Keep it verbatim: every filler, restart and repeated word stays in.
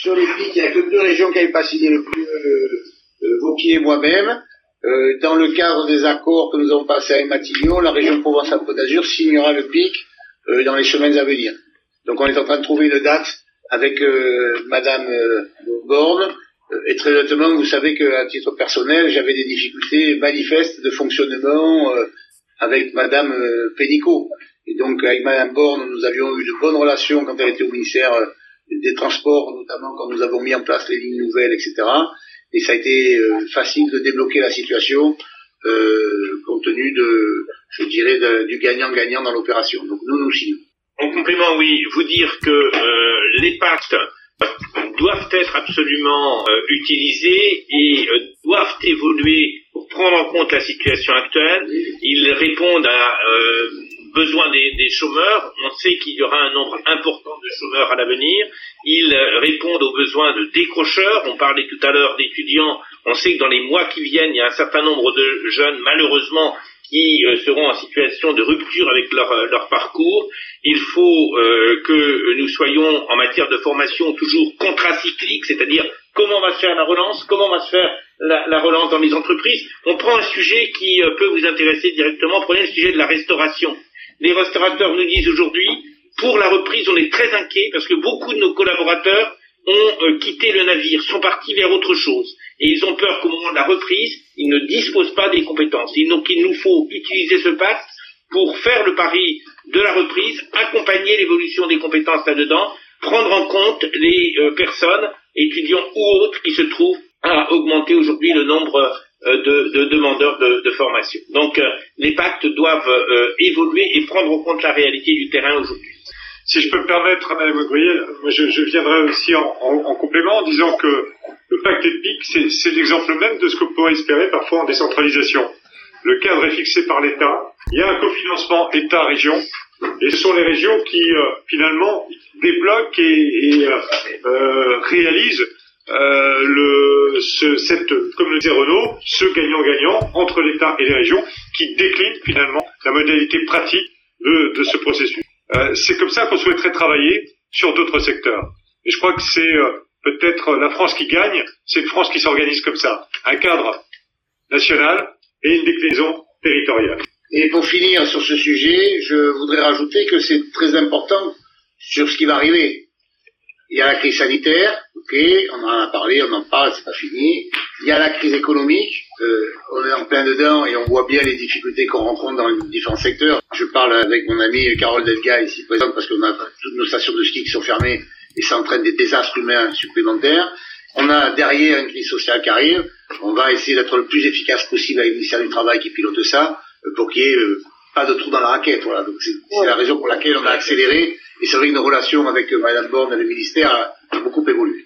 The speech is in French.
sur les pics, il n'y a que deux régions qui n'avaient pas signé le plus, euh, euh, Vauquier et moi-même. Euh, dans le cadre des accords que nous avons passés avec Matignon, la région Provence-Alpes-Côte d'Azur signera le pic euh, dans les semaines à venir. Donc on est en train de trouver une date avec euh, Madame euh, Borne. Euh, et très honnêtement, vous savez qu'à titre personnel, j'avais des difficultés manifestes de fonctionnement euh, avec Madame euh, Pénicaud. Et donc avec Madame Borne, nous avions eu de bonnes relations quand elle était au ministère euh, des Transports, notamment quand nous avons mis en place les lignes nouvelles, et cetera. Et ça a été euh, facile de débloquer la situation euh, compte tenu de, je dirais, de, du gagnant-gagnant dans l'opération. Donc nous, nous signons. En complément, oui, vous dire que euh, les pactes doivent être absolument euh, utilisés et euh, doivent évoluer pour prendre en compte la situation actuelle. Ils répondent à euh, besoin des, des chômeurs. On sait qu'il y aura un nombre important de chômeurs à l'avenir. Ils euh, répondent aux besoins de décrocheurs. On parlait tout à l'heure d'étudiants. On sait que dans les mois qui viennent, il y a un certain nombre de jeunes, malheureusement, qui euh, seront en situation de rupture avec leur, euh, leur parcours. Il faut euh, que nous soyons en matière de formation toujours contracycliques, c'est-à-dire comment va se faire la relance, comment va se faire la, la relance dans les entreprises. On prend un sujet qui euh, peut vous intéresser directement, prenez le sujet de la restauration. Les restaurateurs nous disent aujourd'hui, pour la reprise, on est très inquiets parce que beaucoup de nos collaborateurs ont euh, quitté le navire, sont partis vers autre chose. Et ils ont peur qu'au moment de la reprise, ils ne disposent pas des compétences. Et donc il nous faut utiliser ce pacte pour faire le pari de la reprise, accompagner l'évolution des compétences là-dedans, prendre en compte les euh, personnes, étudiants ou autres, qui se trouvent à augmenter aujourd'hui le nombre euh, de, de demandeurs de, de formation. Donc euh, les pactes doivent euh, évoluer et prendre en compte la réalité du terrain aujourd'hui. Si je peux me permettre, Madame Augrier, je, je viendrai aussi en, en, en complément en disant que le pacte EPIC, c'est, c'est l'exemple même de ce qu'on pourrait espérer parfois en décentralisation. Le cadre est fixé par l'État, il y a un cofinancement État-région, et ce sont les régions qui, euh, finalement, débloquent et, et euh, euh, réalisent euh, le, ce, cette, comme le disait Renaud, ce gagnant-gagnant entre l'État et les régions qui décline finalement la modalité pratique de, de ce processus. Euh, c'est comme ça qu'on souhaiterait travailler sur d'autres secteurs. Et je crois que c'est euh, peut-être la France qui gagne, c'est une France qui s'organise comme ça. Un cadre national et une déclinaison territoriale. Et pour finir sur ce sujet, je voudrais rajouter que c'est très important sur ce qui va arriver. Il y a la crise sanitaire, ok, on en a parlé, on en parle, c'est pas fini. Il y a la crise économique, euh, on est en plein dedans et on voit bien les difficultés qu'on rencontre dans les différents secteurs. Je parle avec mon amie Carole Delga ici présente parce qu'on a toutes nos stations de ski qui sont fermées et ça entraîne des désastres humains supplémentaires. On a derrière une crise sociale qui arrive. On va essayer d'être le plus efficace possible avec le ministère du Travail qui pilote ça pour qu'il n'y ait euh, pas de trou dans la raquette. Voilà. Donc c'est, c'est la raison pour laquelle on a accéléré. Et c'est vrai que nos relations avec euh, Madame Borne et le ministère a beaucoup évolué.